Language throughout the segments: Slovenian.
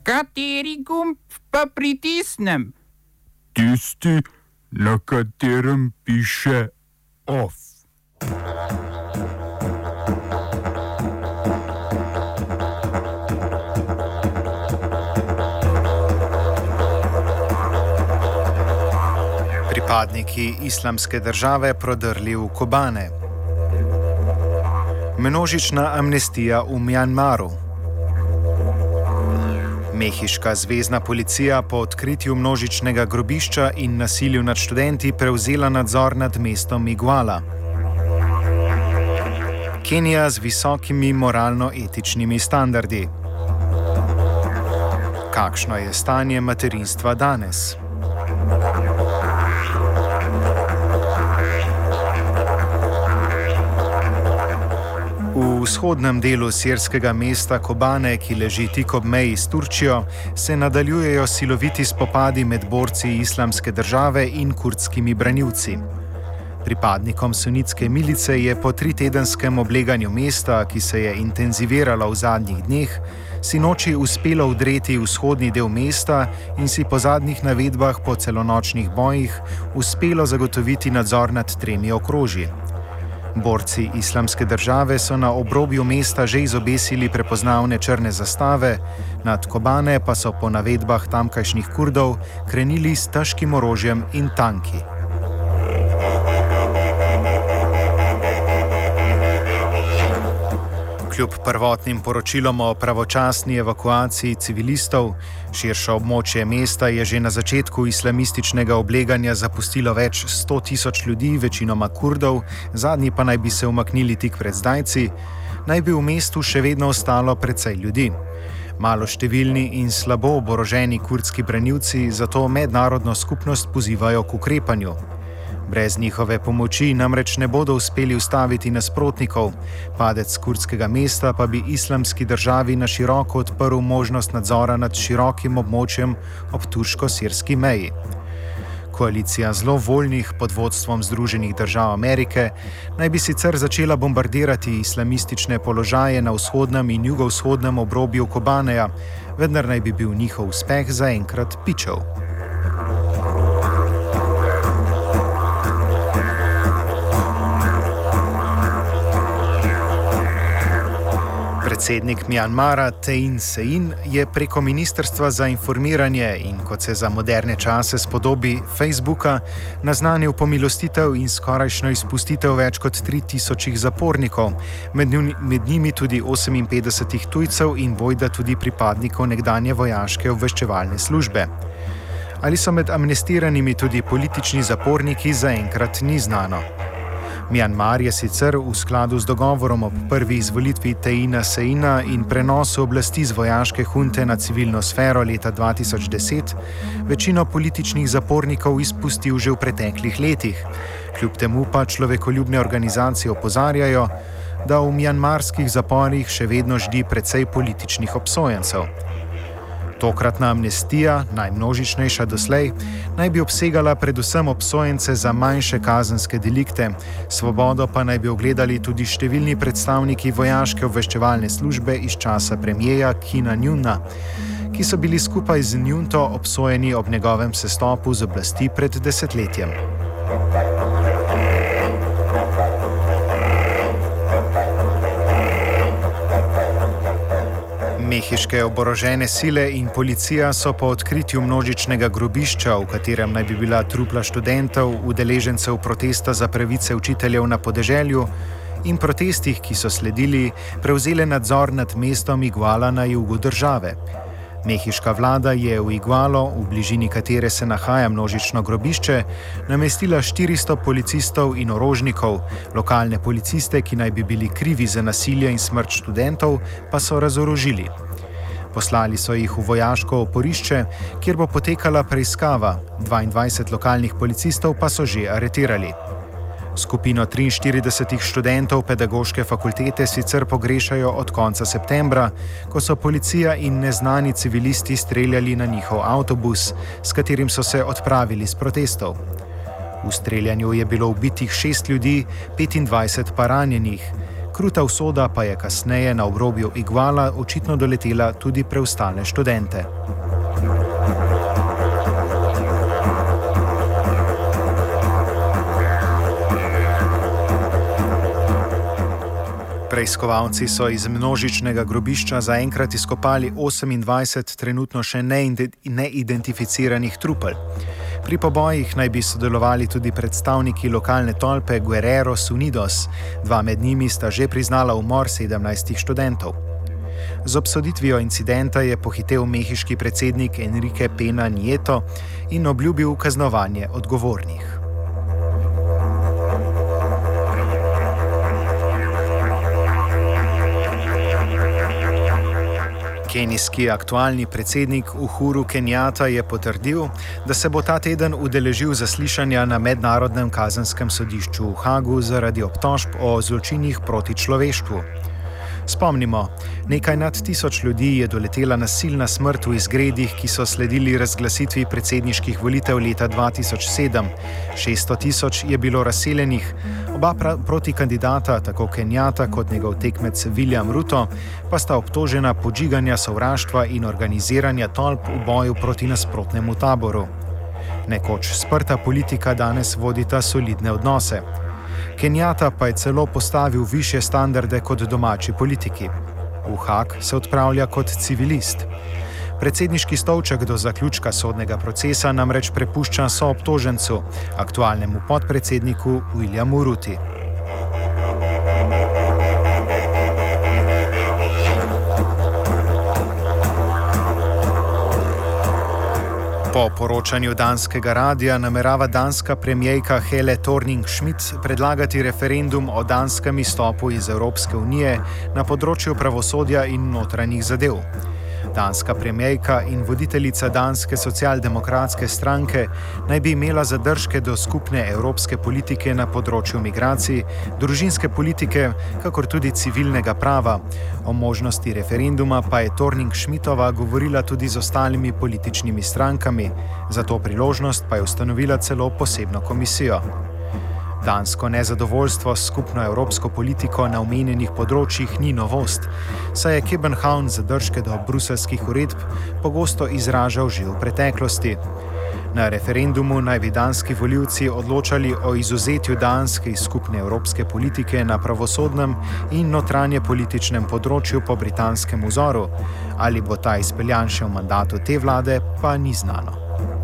Kateri gumb pa pritisnem? Tisti, na katerem piše OFF. Pripadniki Islamske države prodrli v Kobane. Množična amnestija v Mjanmaru. Mehiška zvezna policija po odkritju množičnega grobišča in nasilju nad študenti prevzela nadzor nad mestom Iguala. Kenija z visokimi moralno-etičnimi standardi. Kakšno je stanje materinstva danes? V vzhodnem delu sirskega mesta Kobane, ki leži tik ob meji s Turčijo, se nadaljujejo siloviti spopadi med borci Islamske države in kurdskimi branilci. Pripadnikom sunitske milice je po 3-tedenskem obleganju mesta, ki se je intenziviralo v zadnjih dneh, sinoči uspelo vdreti vzhodni del mesta in si po zadnjih navedbah po celonočnih bojih uspelo zagotoviti nadzor nad 3 okrožji. Borci Islamske države so na obrobju mesta že izobesili prepoznavne črne zastave, nad Kobane pa so po navedbah tamkajšnjih Kurdov krenili s težkim orožjem in tanki. Kljub prvotnim poročilom o pravočasni evakuaciji civilistov, širše območje mesta je že na začetku islamističnega obleganja zapustilo več 100 000 ljudi, večinoma Kurdov, zadnji pa naj bi se umaknili tik pred zdajci, naj bi v mestu še vedno ostalo precej ljudi. Maloštevilni in slabo oboroženi kurdski branilci zato mednarodno skupnost pozivajo k ukrepanju. Brez njihove pomoči namreč ne bodo uspeli ustaviti nasprotnikov, padec kurdskega mesta pa bi Islamski državi na široko odprl možnost nadzora nad širokim območjem ob turško-sirski meji. Koalicija zelo voljnih pod vodstvom Združenih držav Amerike naj bi sicer začela bombardirati islamistične položaje na vzhodnem in jugovzhodnem obrobju Kobaneja, vendar naj bi bil njihov uspeh zaenkrat pičev. Predsednik Mjanmara Thein Sein je preko Ministrstva za informiranje in, kot se za moderne čase spodobi, Facebooka naznanil pomilostitev in skorajšnjo izpustitev več kot 3000 zapornikov, med njimi tudi 58 tujcev in bojda tudi pripadnikov nekdanje vojaške obveščevalne službe. Ali so med amnestiranimi tudi politični zaporniki, zaenkrat ni znano. Mjanmar je sicer v skladu z dogovorom ob prvi izvolitvi Theina Seina in prenosu oblasti z vojaške hunte na civilno sfero leta 2010 večino političnih zapornikov izpustil že v preteklih letih. Kljub temu pa človekoljubne organizacije opozarjajo, da v mjanmarskih zaporih še vedno ždi precej političnih obsojencev. Tokratna amnestija, najmnožičnejša doslej, naj bi obsegala predvsem obsojence za manjše kazenske delikte, svobodo pa naj bi ogledali tudi številni predstavniki vojaške obveščevalne službe iz časa premijeja Kina Njuna, ki so bili skupaj z Njunto obsojeni ob njegovem sestopu z oblasti pred desetletjem. Mehiške oborožene sile in policija so po odkritju množičnega grobišča, v katerem naj bi bila trupla študentov, udeležencev protesta za pravice učiteljev na podeželju in protestih, ki so sledili, prevzele nadzor nad mestom Iguala na jugu države. Mehiška vlada je v Igualo, v bližini katere se nahaja množično grobišče, namestila 400 policistov in orožnikov, lokalne policiste, ki naj bi bili krivi za nasilje in smrt študentov, pa so razorožili. Poslali so jih v vojaško oporišče, kjer bo potekala preiskava, 22 lokalnih policistov pa so že aretirali. Skupino 43 študentov pedagoške fakultete sicer pogrešajo od konca septembra, ko so policija in neznani civilisti streljali na njihov avtobus, s katerim so se odpravili s protestov. V streljanju je bilo ubitih 6 ljudi, 25 pa ranjenih. Kruta usoda pa je kasneje na obrobju Iguala očitno doletela tudi preostale študente. Preiskovalci so iz množičnega grobišča zaenkrat izkopali 28 trenutno še neidentificiranih trupel. Pri pobojih naj bi sodelovali tudi predstavniki lokalne tolpe Guerreros Unidos, 2 med njimi sta že priznala umor 17 študentov. Z obsoditvijo incidenta je pohitel mehiški predsednik Enrique Pena Nieto in obljubil kaznovanje odgovornih. Kenijski aktualni predsednik Uhuru Kenjata je potrdil, da se bo ta teden udeležil zaslišanja na Mednarodnem kazenskem sodišču v Hagu zaradi obtožb o zločinih proti človeštvu. Spomnimo, nekaj nad 1000 ljudi je doletela nasilna smrt v izgredih, ki so sledili razglasitvi predsedniških volitev leta 2007. 600 000 je bilo razseljenih, oba protikandidata, tako Kenjata kot njegov tekmec William Ruto, pa sta obtožena podžiganja sovraštva in organiziranja tolp v boju proti nasprotnemu taboru. Nekoč sprta politika danes vodita solidne odnose. Kenjata pa je celo postavil višje standarde kot domači politiki. V Haag se odpravlja kot civilist. Predsedniški stolček do zaključka sodnega procesa namreč prepušča soobtožencu, aktualnemu podpredsedniku Williamu Ruti. Po poročanju danskega radia namerava danska premierka Helle Thorning-Schmidt predlagati referendum o danskem izstopu iz Evropske unije na področju pravosodja in notranjih zadev. Danska premierka in voditeljica danske socialdemokratske stranke naj bi imela zadržke do skupne evropske politike na področju migracij, družinske politike, kakor tudi civilnega prava. O možnosti referenduma pa je Thorning-Schmidtova govorila tudi z ostalimi političnimi strankami, za to priložnost pa je ustanovila celo posebno komisijo. Dansko nezadovoljstvo s skupno evropsko politiko na omenjenih področjih ni novost, saj je København zadržke do bruselskih uredb pogosto izražal že v preteklosti. Na referendumu naj bi danski volivci odločali o izuzetju Danske iz skupne evropske politike na pravosodnem in notranje političnem področju po britanskem vzoru. Ali bo ta izpeljan še v mandatu te vlade, pa ni znano.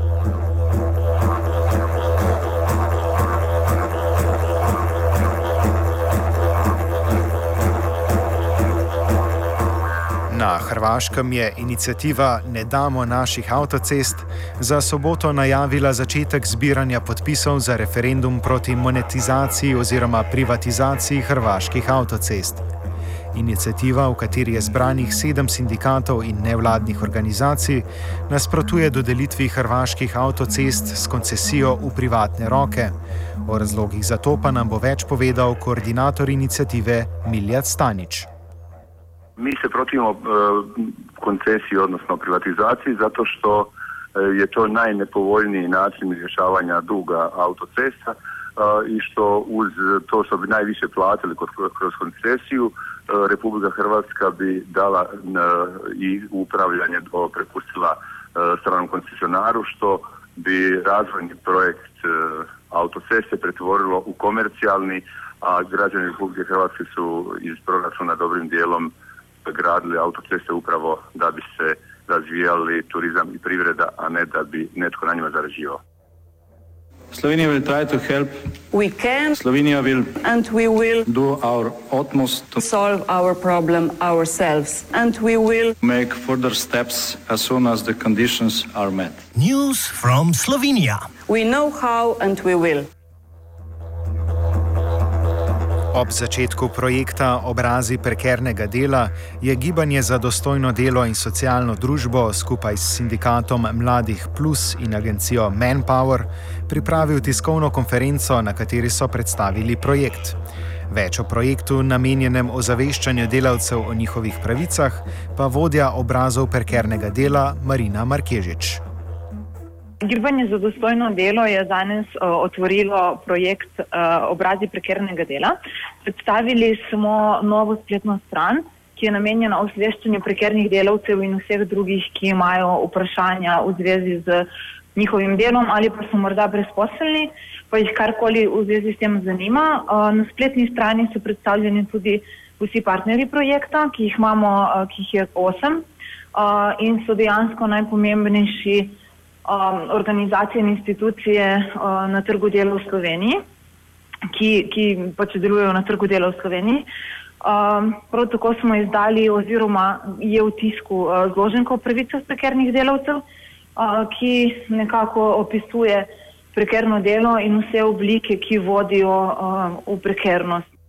Na Hrvaškem je iniciativa Ne damo naših avtocest za soboto najavila začetek zbiranja podpisov za referendum proti monetizaciji oziroma privatizaciji hrvaških avtocest. Iniciativa, v kateri je zbranih 7 sindikatov in nevladnih organizacij, nasprotuje dodelitvi hrvaških avtocest s koncesijo v privatne roke. O razlogih za to pa nam bo več povedal koordinator iniciative Miljad Stanić. Mi se protivimo koncesiji, odnosno privatizaciji, zato što je to najnepovoljniji način rješavanja duga autocesta i što uz to što bi najviše platili kroz koncesiju, Republika Hrvatska bi dala i upravljanje prepustila stranom koncesionaru, što bi razvojni projekt autoceste pretvorilo u komercijalni, a građani Republike Hrvatske su iz proračuna dobrim dijelom gradili autoceste upravo da bi se razvijali turizam i privreda, a ne da bi netko na njima zarađivao. Slovenia will try to help. We can. Slovenia will. And we will. Do our utmost to solve our problem ourselves. And we will. Make further steps as soon as the conditions are met. News from Slovenia. We know how and we will. Ob začetku projekta Obrazi prekernega dela je Gibanje za dostojno delo in socialno družbo skupaj s sindikatom Mladih Plus in agencijo Manpower pripravil tiskovno konferenco, na kateri so predstavili projekt. Več o projektu, namenjenem ozaveščanju delavcev o njihovih pravicah, pa vodja Obrazov prekernega dela Marina Markežič. Gibanje za dostojno delo je danes otvorilo projekt Obrazi prekernega dela. Predstavili smo novo spletno stran, ki je namenjena osveščanju prekernih delavcev in vseh drugih, ki imajo vprašanja v zvezi z njihovim delom ali pa so morda brezposelni, pa jih karkoli v zvezi s tem zanima. Na spletni strani so predstavljeni tudi vsi partnerji projekta, ki jih je 8 in so dejansko najpomembnejši organizacije in institucije na trgu dela v Sloveniji, ki pač delujejo na trgu dela v Sloveniji. Prav tako smo izdali oziroma je v tisku zloženko o pravicah prekernih delavcev, ki nekako opisuje prekerno delo in vse oblike, ki vodijo v prekernost.